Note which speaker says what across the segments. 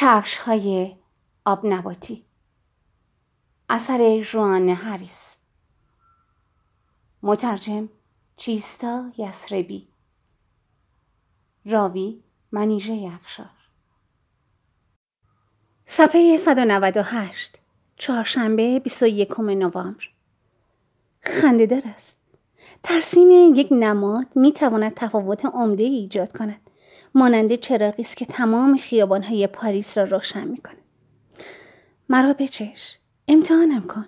Speaker 1: کفش‌های آب نباتی، اثر ژوان هریس، مترجم چیستا یسربی، راوی منیژه افشار. صفحه 198، چهارشنبه 21 نوامبر. خنده‌دار است. ترسیم یک نماد می‌تواند تفاوت عمده ایجاد کند، مانند چراغی است که تمام خیابان‌های پاریس را روشن می‌کند. مرا بچش، امتحانم کن.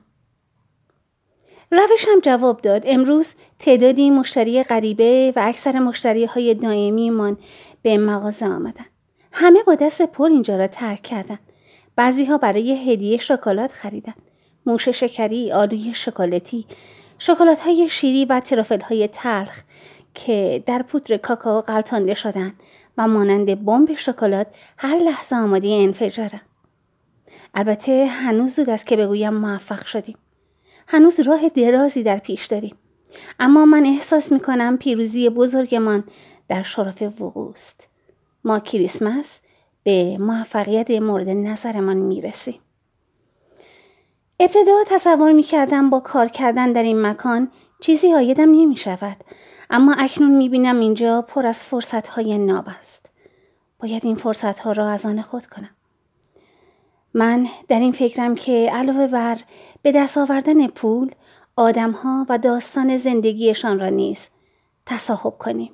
Speaker 1: روشم جواب داد. امروز تعدادی مشتری غریبه و اکثر مشتری‌های دائمیمان به مغازه آمدند. همه با دست پر اینجا را ترک کردند. بعضی‌ها برای هدیه شکلات خریدند. موش شکری، آلوی شکلاتی، شکلات‌های شیری و ترافل‌های تلخ که در پودر کاکائو غلطانده شدند و مانند بمب شکلات هر لحظه آماده انفجارند. البته هنوز زود است که بگویم موفق شدیم. هنوز راه درازی در پیش داریم. اما من احساس می‌کنم پیروزی بزرگمان در شرف وقوع است. ما کریسمس به موفقیت مورد نظرمان میرسیم. ابتدا تصور می‌کردم با کار کردن در این مکان چیزی عایدم نمی‌شود، اما اکنون می‌بینم اینجا پر از فرصت‌های ناب است. باید این فرصت‌ها را از آن خود کنم. من در این فکرم که علاوه بر به دست آوردن پول، آدم‌ها و داستان زندگیشان را نیز تصاحب کنیم.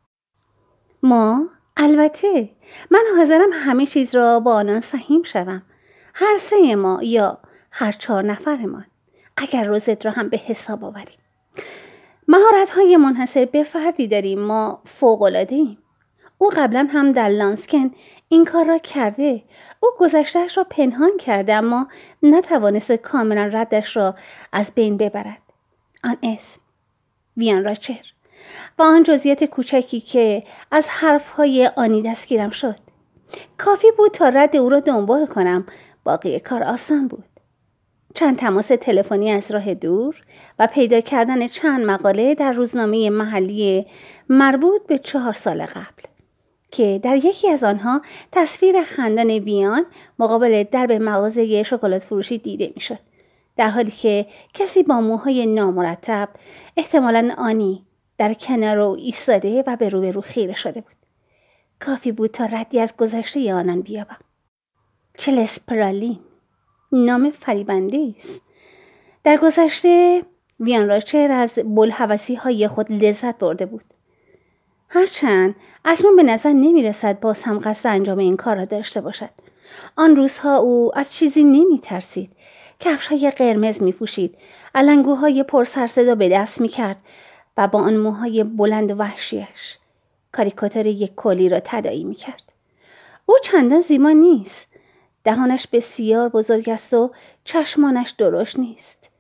Speaker 1: البته من حاضرم همه چیز را با آنان سهیم شوم. هر سه ما یا هر 4 نفرمان، اگر روزت را هم به حساب آوریم. مهارت‌های منحصر به فردی داریم. ما فوق‌العاده‌ایم. او قبلا هم در لانسکن این کار را کرده. او گذشته‌اش را پنهان کرده، اما نتوانست کاملا ردش را از بین ببرد. آن اسم، ویان راچر، و آن جزئیات کوچکی که از حرف‌های آنی دستگیرم شد. کافی بود تا رد او را دنبال کنم. باقی کار آسان بود. چند تماس تلفنی از راه دور و پیدا کردن چند مقاله در روزنامه محلی مربوط به 4 سال قبل که در یکی از آنها تصویر خندان ویان مقابل درب مغازه شکلات فروشی دیده میشد، در حالی که کسی با موهای نامرتب، احتمالاً آنی، در کنار او ایستاده و به روبرو خیره شده بود. کافی بود تا ردی از گذشته آنان بیابم. چلسپرالین، نام فریبنده است. در گذشته ویان راچر از بوالهوسی‌های خود لذت برده بود. هرچند اکنون به نظر نمی رسد باز هم قصد انجام این کار را داشته باشد. آن روزها او از چیزی نمی ترسید. کفش‌های قرمز می پوشید، علنگوهای پر سر صدا به دست می کرد و با آن موهای بلند و وحشیش کاریکاتور یک کولی را تداعی می کرد. او چندان زیبا نیست. دهانش بسیار بزرگ است و چشمانش درشت نیست.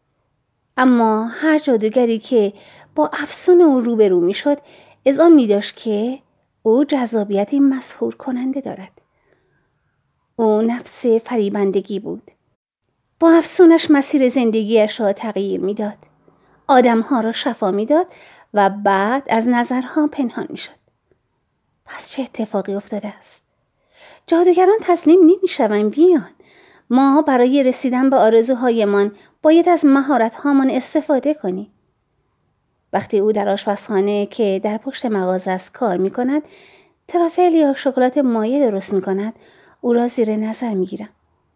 Speaker 1: اما هر جادوگری که با افسون او روبرو می شد اذعان می داشت که او جذابیتی مسحور کننده دارد. او نفس فریبندگی بود. با افسونش مسیر زندگیش را تغییر می داد. آدمها را شفا می داد و بعد از نظرها پنهان می شد. پس چه اتفاقی افتاده است؟ جادوگران تسلیم نمی شوند ویان. ما برای رسیدن به آرزوهایمان باید از مهارت‌هامان استفاده کنیم. وقتی او در آشپزخانه که در پشت مغازه است کار می کند، ترافل یا شکلات مایع درست می کند، او را زیر نظر می گیرم.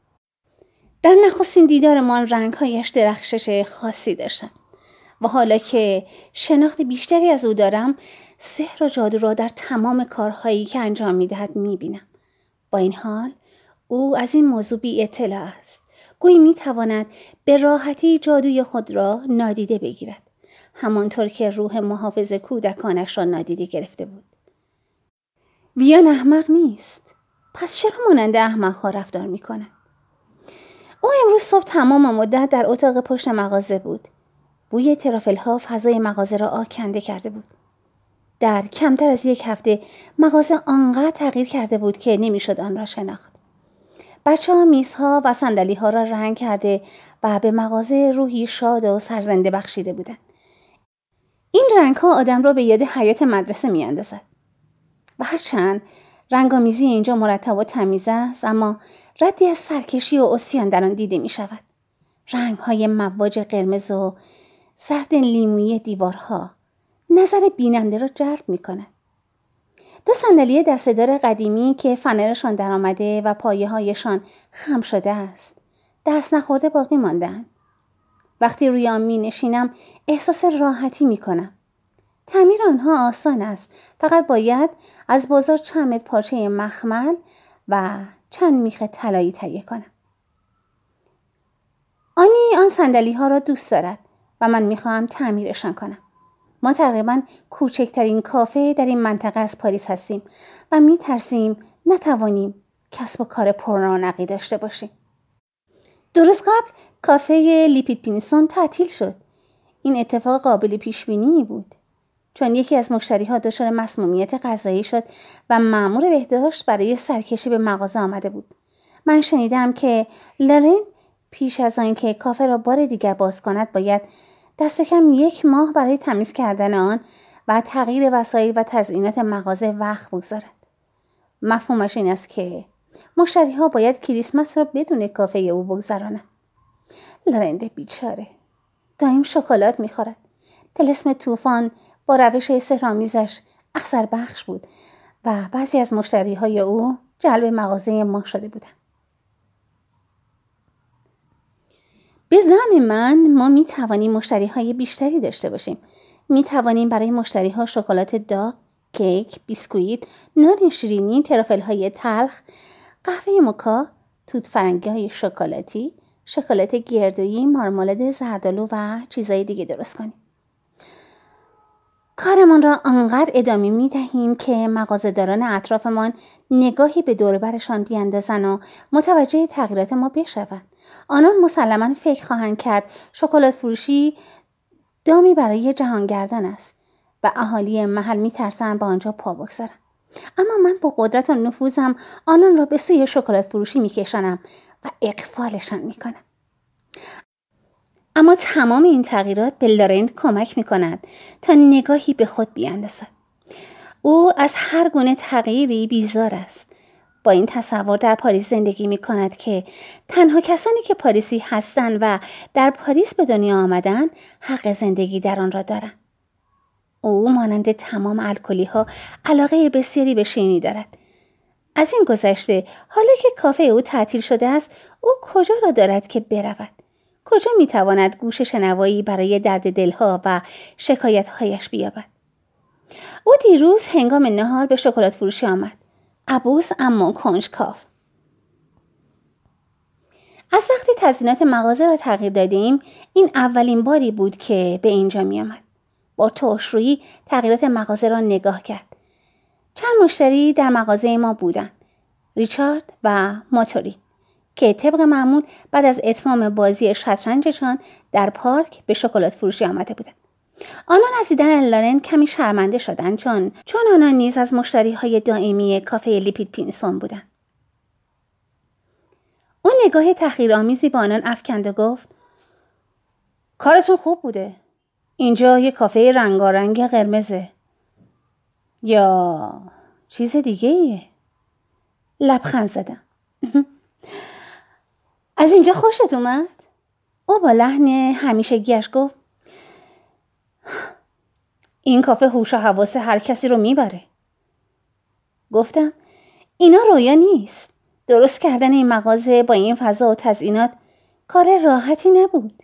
Speaker 1: در نخستین دیدارمان رنگ‌هایش درخشش خاصی داشتند و حالا که شناخت بیشتری از او دارم، سحر و جادو را در تمام کارهایی که انجام می دهد می بینم. با این حال او از این موضوع بی اطلاع است. گویی می تواند به راحتی جادوی خود را نادیده بگیرد، همانطور که روح محافظ کودکانش را نادیده گرفته بود. ویان احمق نیست. پس چرا مانند احمق‌ها رفتار می کند؟ او امروز صبح تمام مدت در اتاق پشت مغازه بود. بوی ترافل‌ها فضای مغازه را آکنده کرده بود. در کمتر از 1 هفته مغازه آنقدر تغییر کرده بود که نمیشد آن را شناخت. بچه‌ها میزها و صندلی‌ها را رنگ کرده و به مغازه روحی شاد و سرزنده بخشیده بودند. این رنگ‌ها آدم را به یاد حیات مدرسه می‌اندازد. و هرچند رنگامیزی اینجا مرتب و تمیز است، اما ردی از سرکشی و عصیان در آن دیده می شود. رنگ‌های مواج قرمز و زرد لیمویی دیوارها نظر بیننده را جلب می کند. 2 صندلی دسته‌دار قدیمی که فنرشان در آمده و پایه‌هایشان خم شده است، دست نخورده باقی مانده‌اند. وقتی روی آن می نشینم احساس راحتی می کنم. تعمیر آنها آسان است. فقط باید از بازار چند پارچه مخمل و چند میخ طلایی تهیه کنم. آنی آن صندلی ها را دوست دارد و من میخواهم تعمیرشان کنم. ما تقریبا کوچکترین کافه در این منطقه از پاریس هستیم و میترسیم نتوانیم کسب و کار پررونقی داشته باشیم. 2 روز قبل کافه لیپید پینسون تعطیل شد. این اتفاق قابل پیش بینی بود، چون یکی از مشتری‌ها دچار مسمومیت غذایی شد و مأمور بهداشت برای سرکشی به مغازه آمده بود. من شنیدم که لورن پیش از آنکه کافه را بار دیگر باز کند باید دست کم 1 ماه برای تمیز کردن آن و تغییر وسایل و تزیینات مغازه وقت بگذارد. مفهومش این است که مشتری‌ها باید کریسمس را بدون کافه او بگذرانند. لورن بیچاره دائم شکلات می‌خورد. طلسم طوفان با روش سحرآمیزش اثر بخش بود و بعضی از مشتری‌های او جلب مغازه ما شده بودند. به زعم من ما می توانیم مشتری‌های بیشتری داشته باشیم. می توانیم برای مشتری‌ها شکلات داغ، کیک، بیسکویت، نان شیرینی، ترافل‌های تلخ، قهوه موکا، توت فرنگی‌های شکلاتی، شکلات گردویی، مارمالاد زردآلو و چیزهای دیگه درست کنیم. کارمان را آنقدر ادامه می دهیم که مغازه‌داران اطرافمان نگاهی به دور برشان بیاندازند و متوجه تغییرات ما بشوند. آنان مسلماً فکر خواهند کرد شکلات فروشی دامی برای جهانگردان است و اهالی محل می ترسند به آنجا پا بگذارند. اما من با قدرت و نفوذم آنان را به سوی شکلات فروشی می کشانم و اغفالشان می کنم. اما تمام این تغییرات به لورن کمک می کند تا نگاهی به خود بیاندازد. او از هر گونه تغییری بیزار است. با این تصور در پاریس زندگی می کند که تنها کسانی که پاریسی هستند و در پاریس به دنیا آمدند حق زندگی در آن را دارند. او مانند تمام الکلی ها علاقه بسیاری به شیرینی دارد. از این گذشته حالا که کافه او تعطیل شده است، او کجا را دارد که برود؟ کجا می تواند گوش شنوایی برای درد دلها و شکایتهایش بیابد؟ او دیروز هنگام نهار به شکلات فروشی آمد. عبوس اما کنجکاو. از وقتی تزیینات مغازه را تغییر دادیم، این اولین باری بود که به اینجا می آمد. با ترش‌رویی تغییرات مغازه را نگاه کرد. چند مشتری در مغازه ما بودند. ریچارد و ماتوری که طبق معمول بعد از اتمام بازی شطرنجشان در پارک به شکلات فروشی آمده بودند. آنان از دیدن لورن کمی شرمنده شدند چون آنان نیز از مشتری‌های دائمی کافه لیپید پینسون بودند. اون نگاه تحقیرآمیزی با آنان افکند و گفت: کارتون خوب بوده. اینجا یه کافه رنگارنگ قرمزه. یا چیز دیگه ایه؟ لبخند زدم. از اینجا خوشت اومد؟ او با لحن همیشگیش گفت: این کافه هوش و حواس هر کسی رو میبره. گفتم: اینا رویا نیست. درست کردن این مغازه با این فضا و تزیینات کار راحتی نبود.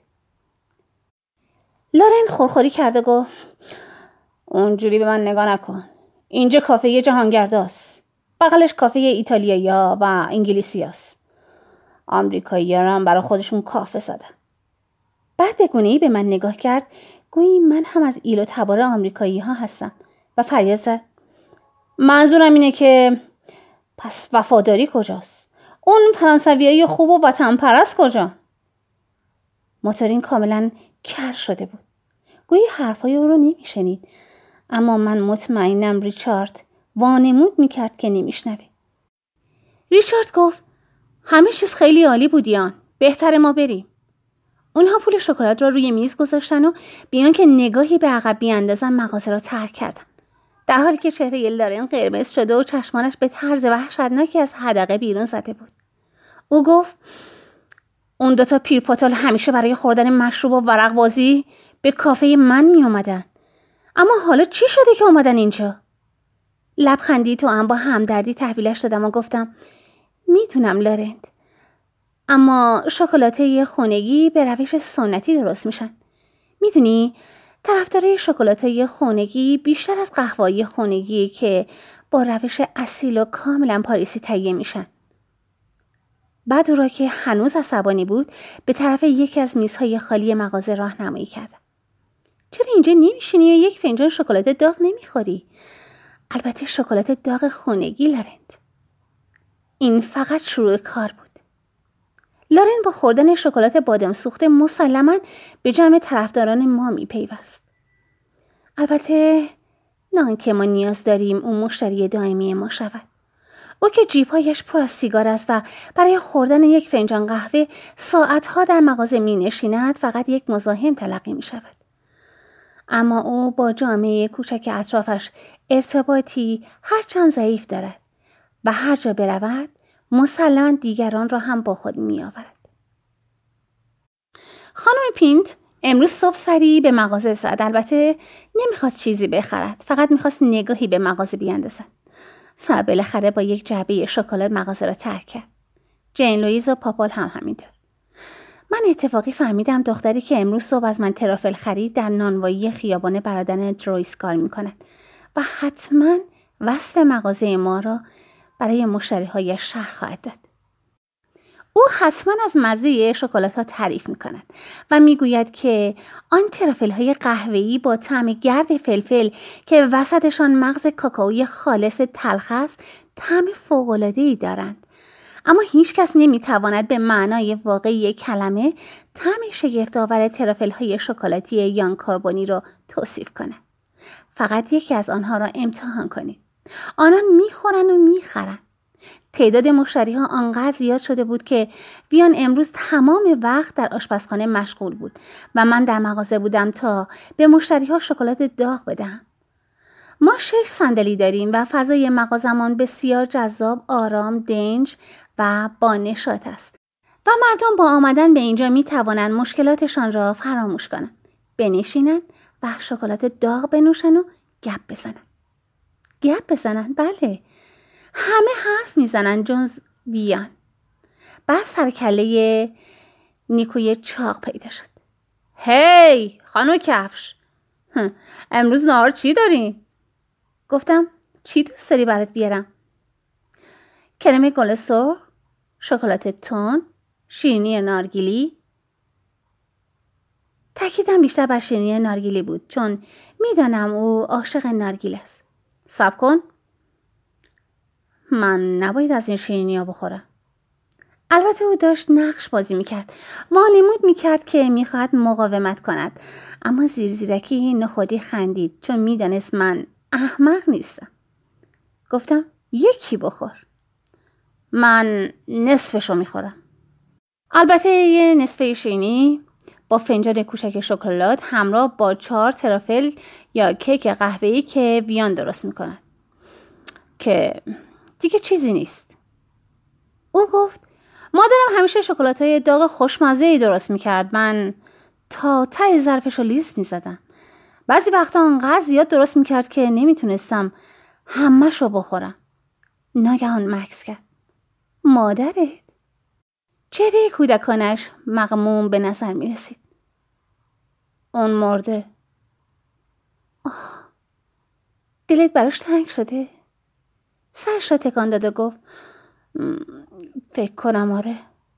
Speaker 1: لورن خورخوری کرد و گفت: اونجوری به من نگاه نکن. اینجا کافه جهانگرداست. بغلش کافه ایتالیایی‌ها و انگلیسی‌هاست. آمریکایی‌ها هم برای خودشون کافه زدن. بعد به گونه‌ای به من نگاه کرد گویی من هم از ایل و تبار آمریکایی‌ها هستم و فریاد زد: منظورم اینه که پس وفاداری کجاست؟ اون فرانسویای خوب و وطن پرست کجا؟ موتورین کاملا کر شده بود. گویی حرفای او رو نمیشنید، اما من مطمئنم ریچارد وانمود میکرد که نمیشنوه. ریچارد گفت: همه چیز خیلی عالی بود یان. بهتره ما بریم. اونها پول شکلات را روی میز گذاشتن و بیان که نگاهی به عقب بیاندازن مغازه را ترک کردن. در حالی که چهره لارن قرمز شده و چشمانش به طرز وحشتناکی از حدقه بیرون زده بود. او گفت اون 2 پیرپاتال همیشه برای خوردن مشروب و ورق بازی به کافه من می اومدن. اما حالا چی شده که اومدن اینجا؟ لبخندی تو هم با همدردی تحویلش دادم و گفتم میتونم لارند، اما شکلاته خونگی به روش سنتی درست میشن. میدونی طرفدارای شکلاتای خونگی بیشتر از قهوه‌ای خونگی که با روش اصیل و کاملا پاریسی تهیه میشن. بعد او را که هنوز عصبانی بود به طرف یکی از میزهای خالی مغازه راهنمایی کردم. چرا اینجا نمیشینی و یک فنجان شکلات داغ نمیخوری؟ البته شکلات داغ خونگی لارند. این فقط شروع کار بود. لارن با خوردن شکلات بادام سوخته مسلماً به جمع طرفداران ما میپیوست. البته نه آنکه ما نیاز داریم اون مشتری دائمی ما شود. او که جیب‌هایش پر از سیگار است و برای خوردن یک فنجان قهوه ساعتها در مغازه می‌نشیند فقط یک مزاحم تلقی می‌شود. اما او با جامعه کوچک اطرافش ارتباطی هرچند ضعیف دارد و هر جا برود مسلماً دیگران را هم با خود می‌آورد. خانم پینت امروز صبح سری به مغازه زد. البته نمیخواست چیزی بخرد، فقط میخواست نگاهی به مغازه بیاندازد و بالاخره با یک جعبه شکلات مغازه را ترک کرد. جین لوئیز و پاپال هم همینطور. من اتفاقی فهمیدم دختری که امروز صبح از من ترافل خرید در نانوایی خیابان برادران درویس کار میکند و حتما وصف مغازه ما را برای مشتری‌های شهر خواهد داد. او حتما از مزه شکلات ها تعریف می کند و می گوید که آن ترافل های قهوه‌ای با طعم گرد فلفل که وسطشان مغز کاکائوی خالص تلخ است طعم فوق‌العاده‌ای دارند. اما هیچ کس نمی تواند به معنای واقعی کلمه طعم شگفت‌آور ترافل های شکلاتی یان کاربونی را توصیف کند. فقط یکی از آنها را امتحان کنید. آنان می خورند و می خرند. تعداد مشتری ها آنقدر زیاد شده بود که ویان امروز تمام وقت در آشپزخانه مشغول بود و من در مغازه بودم تا به مشتری ها شکلات داغ بدهم. ما 6 صندلی داریم و فضای مغازمان بسیار جذاب، آرام، دنج و با نشاط است و مردم با آمدن به اینجا می توانند مشکلاتشان را فراموش کنند، بنشینند و شکلات داغ بنوشند و گپ بزنند. گپ بزنند؟ بله. همه حرف میزنن جز ویان. بعد سرکله نیکوی چاق پیدا شد. هی خانم کفش، امروز نهار چی دارین؟ گفتم چی دوست داری برات بیارم؟ کرم گل سرخ، شکلات تون، شیرینی نارگیلی. تاکیدم بیشتر بر شیرینی نارگیلی بود چون میدانم او عاشق نارگیل است. صبر کن، من نباید از این شیرینی ها بخورم. البته او داشت نقش بازی میکرد. وانمود میکرد که میخواهد مقاومت کند، اما زیرزیرکی نخودی خندید چون میدانست من احمق نیستم. گفتم یکی بخور. من نصفشو میخورم. البته یه نصفه شیرینی با فنجان کوچک شکلات همراه با 4 ترافل یا کیک قهوه‌ای که ویان درست میکند که دیگه چیزی نیست. او گفت مادرم همیشه شکلات‌های داغ خوشمزه‌ای درست میکرد. من تا ته ظرفشو لیست میزدم. بعضی وقتا انقدر زیاد درست میکرد که نمیتونستم همه‌شو بخورم. ناگهان مکث کرد. مادرت؟ چهره کودکانش مغموم به نظر میرسید. اون مرده. دلت براش تنگ شده؟ سرش را تکان داد و گفت فکر کنم آره.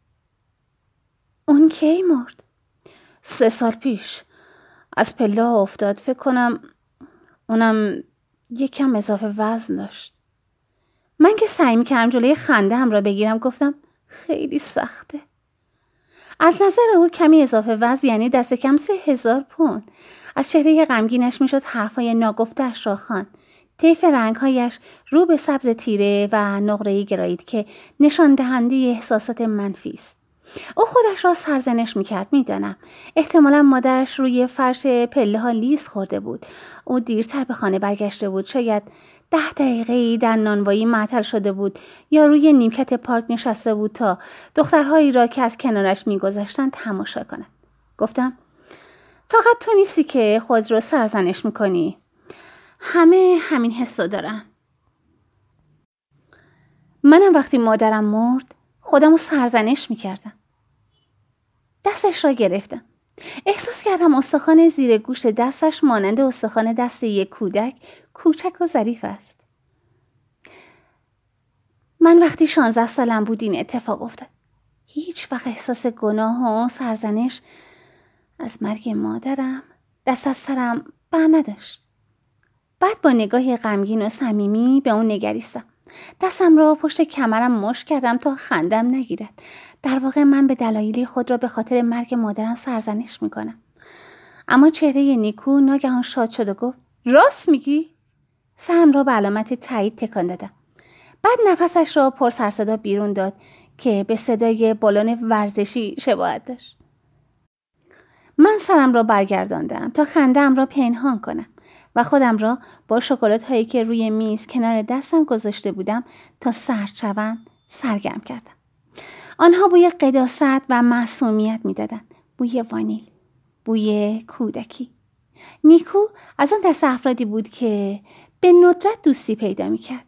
Speaker 1: اون کی مرد؟ 3 سال پیش از پله افتاد. فکر کنم اونم یکم اضافه وزن داشت. من که سعی می‌کردم جلوی خنده هم را بگیرم گفتم خیلی سخته. از نظر او کمی اضافه وزن یعنی دست کم 3000 پوند. از چهره غمگینش میشد حرفای ناگفته‌اش را خواند. طیف رنگهایش رو به سبز تیره و نقره‌ای گرایید که نشان دهنده احساسات منفی است. او خودش را سرزنش میکرد. میدانم احتمالا مادرش روی فرش پله ها لیز خورده بود. او دیرتر به خانه برگشته بود. شاید 10 دقیقه‌ای در نانوایی معطل شده بود یا روی نیمکت پارک نشسته بود تا دخترهایی را که از کنارش میگذشتند تماشا کند. گفتم فقط تو نیستی که خود رو سرزنش میکنی. همه همین حسو دارن. منم وقتی مادرم مرد خودم رو سرزنش میکردم. دستش را گرفتم. احساس کردم استخوان زیر گوشت دستش مانند استخوان دست یک کودک کوچک و ظریف است. من وقتی 16 سالم بود این اتفاق افتاد. هیچ وقت احساس گناه و سرزنش از مرگ مادرم دست از سرم بر نداشت. بعد با نگاهی غمگین و صمیمی به اون نگریستم. دستم را پشت کمرم مشت کردم تا خندم نگیرد. در واقع من به دلایلی خود را به خاطر مرگ مادرم سرزنش میکنم. اما چهره نیکو ناگهان شاد شد و گفت راست میگی؟ سرم را به علامت تایید تکان دادم. بعد نفسش را پر سر صدا بیرون داد که به صدای بالون ورزشی شباهت داشت. من سرم را برگرداندم تا خنده‌ام را پنهان کنم و خودم را با شکلات هایی که روی میز کنار دستم گذاشته بودم تا سرد شوند سرگرم کردم. آنها بوی قداست و معصومیت میدادند. بوی وانیل، بوی کودکی. نیکو از آن دست افرادی بود که به ندرت دوستی پیدا میکرد.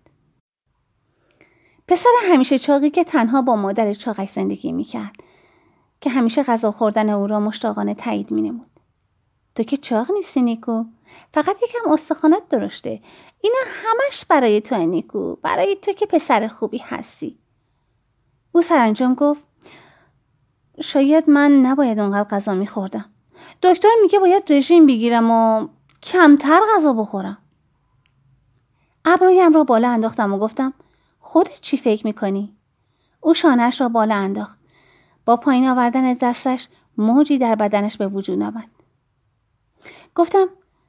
Speaker 1: پسر همیشه چاقی که تنها با مادر چاقش زندگی میکرد که همیشه غذا خوردن او را مشتاقانه تایید مینمود. تو که چاق نیستی نیکو، فقط یکم استخوانات درشته. اینا همش برای تو نیکو، برای تو که پسر خوبی هستی. او سرانجام گفت شاید من نباید اونقدر غذا میخوردم. دکتر میگه باید رژیم بگیرم و کمتر غذا بخورم. ابرویم را بالا انداختم و گفتم خودت چی فکر میکنی؟ او شانه‌اش را بالا انداخت. با پایین آوردن دستش موجی در بدنش به وجود آمد. گفتم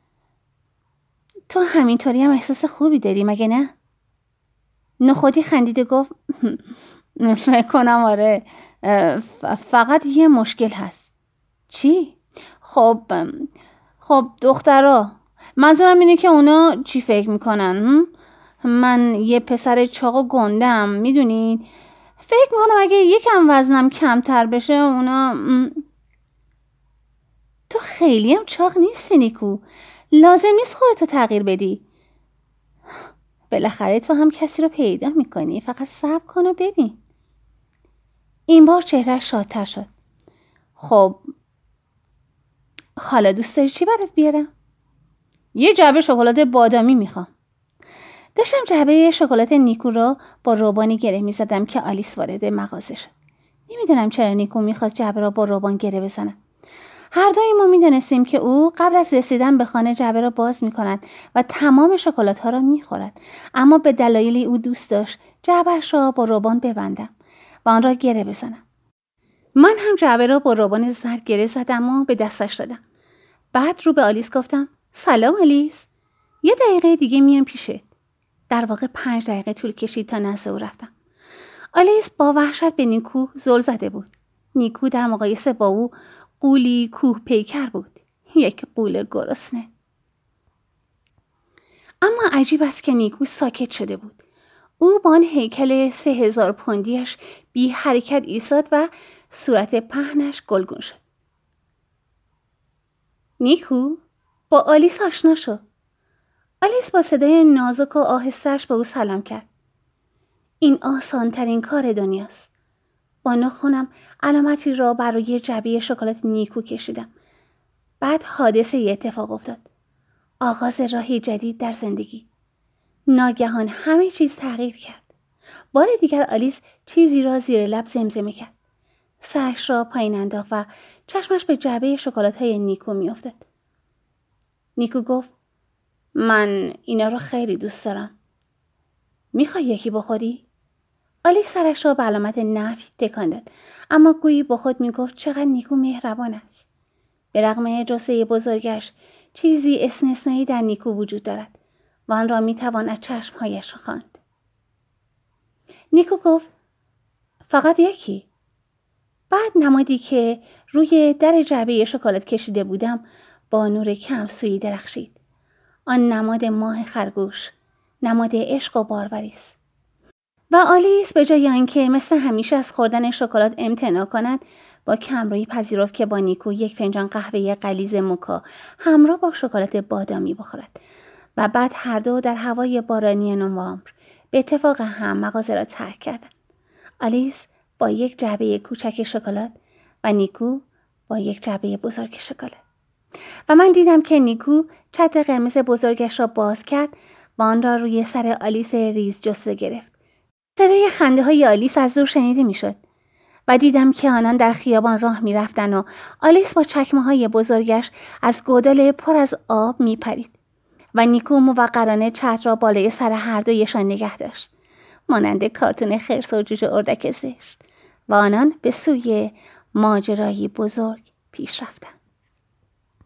Speaker 1: تو همینطوری هم احساس خوبی داری مگه نه؟ نخودی خندید و گفت فکر کنم آره، فقط یه مشکل هست. چی؟ خب دخترها، منظورم اینه که اونا چی فکر میکنن؟ من یه پسر چاق و گندم، میدونید؟ فکر میکنم اگه یکم وزنم کمتر بشه اونا... تو خیلی هم چاق نیستی نیکو، لازم نیست خودتو تغییر بدی. بالاخره تو هم کسی رو پیدا میکنی، فقط صبر کن و ببین. این بار چهرهش شادتر شد. خب حالا دوست داری چی برات بیارم؟ یه جعبه شکلات بادامی میخوام. داشتم جعبه شکلات نیکو را با روبانی گره میزدم که آلیس وارد مغازه شد. نمیدونم چرا نیکو میخواد جعبه را با روبان گره بزنم. هر دوی ما میدانستیم که او قبل از رسیدن به خانه جعبه را باز میکند و تمام شکلات ها را میخورد، اما به دلایلی او دوست داشت جعبه‌اش را با روبان ببندم و آن را گره بزنم. من هم جعبه را با روبان زرد گره زدم و به دستش دادم. بعد رو به آلیس گفتم سلام آلیس، یه دقیقه دیگه میام پیشت. در واقع 5 دقیقه طول کشید تا نزد او رفتم. آلیس با وحشت به نیکو زل زده بود. نیکو در مقایسه با او قولی کوه پیکر بود. یک قول گرسنه. اما عجیب است که نیکو ساکت شده بود. او با آن هیکل 3000 پوندیش بی حرکت ایستاد و صورت پهنش گلگون شد. نیکو با آلیس آشنا شد. آلیس با صدای نازک و آهسته‌اش به او سلام کرد. این آسان ترین کار دنیاست. با ناخنم علامتی را بر روی جعبه شکلات نیکو کشیدم. بعد حادثه اتفاق افتاد. آغاز راهی جدید در زندگی. ناگهان همه چیز تغییر کرد. بار دیگر آلیس چیزی را زیر لب زمزمه کرد. سرش را پایین انداخت و چشمش به جعبه شکلات‌های نیکو میافتاد. نیکو گفت من اینا رو خیلی دوست دارم. میخوای یکی بخوری؟ آلیس سرش را به علامت نفی تکان داد، اما گویی با خود میگفت چقدر نیکو مهربان است. به رغم جثه بزرگش چیزی استثنایی در نیکو وجود دارد و آن را میتوان از چشمهایش خواند. نیکو گفت فقط یکی. بعد نمادی که روی در جعبه شکلات کشیده بودم با نور کم سویی درخشید. آن نماد ماه خرگوش، نماد عشق و باروری است. و آلیس به جای آنکه مثل همیشه از خوردن شکلات امتناع کند، با کمرویی پذیرفت که با نیکو یک فنجان قهوه غلیظ موکا همراه با شکلات بادامی بخورد و بعد هر دو در هوای بارانی نوامبر به اتفاق هم مغازه را ترک کردند. آلیس با یک جعبه کوچک شکلات و نیکو با یک جعبه بزرگ شکلات. و من دیدم که نیکو چتر قرمز بزرگش را باز کرد و آن را روی سر آلیس ریز جسته گرفت. صدای خنده های آلیس از دور شنیده می شد و دیدم که آنان در خیابان راه می رفتن و آلیس با چکمه های بزرگش از گودال پر از آب می پرید و نیکو موقرانه چتر را بالای سر هر دویشان نگه داشت، مانند کارتون خرس و جوجه اردک زشت، و آنان به سوی ماجرایی بزرگ پیش رفتند.